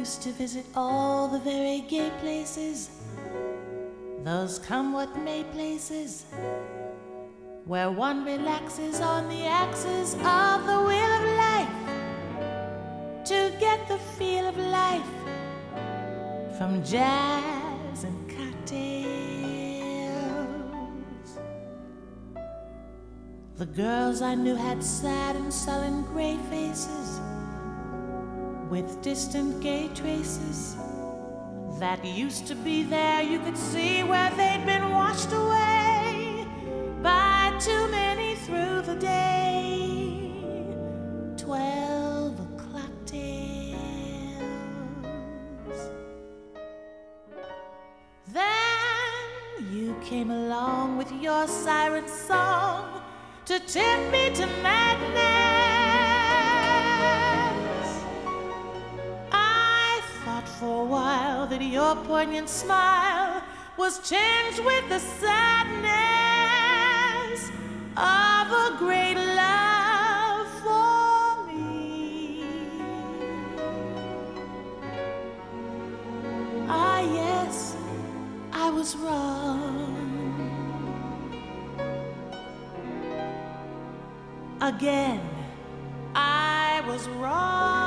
used to visit all the very gay places, those come-what-may places, where one relaxes on the axis of the wheel of life to get the feel of life from jazz and cocktails. The girls I knew had sad and sullen gray faces with distant gay traces that used to be there. You could see where they'd been washed away by too many through the day. 12 o'clock tales. Then you came along with your siren song to tempt me to madness. For a while that your poignant smile was tinged with the sadness of a great love for me. Ah, yes, I was wrong. Again, I was wrong.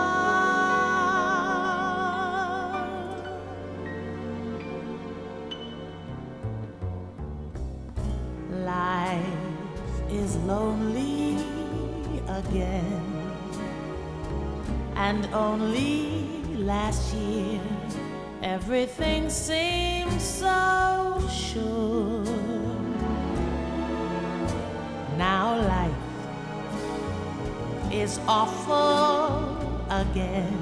Life is lonely again, and only last year everything seemed so sure. Now life is awful again,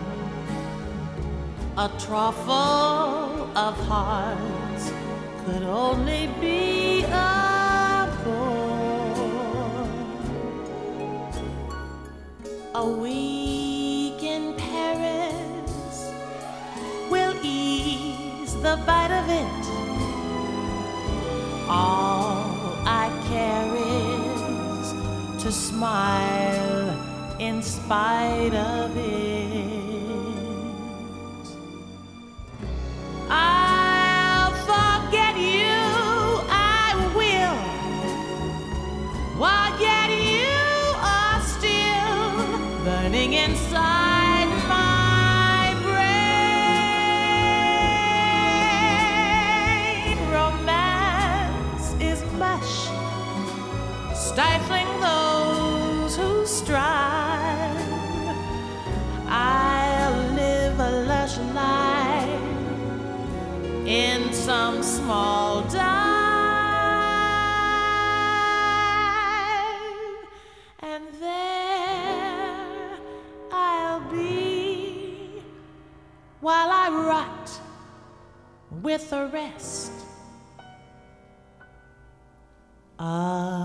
a trough full of hearts could only be a week in Paris will ease the bite of it. All I care is to smile in spite of it. I'll forget you, I will, while yet you are still burning inside my brain. Romance is mush, stifling those who strive. I'll live a lush life in some small dive, and there I'll be while I rot with the rest.